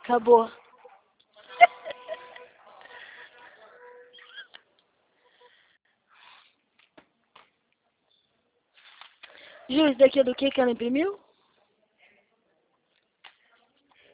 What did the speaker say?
Acabou. Ju, isso daqui é do que ela imprimiu?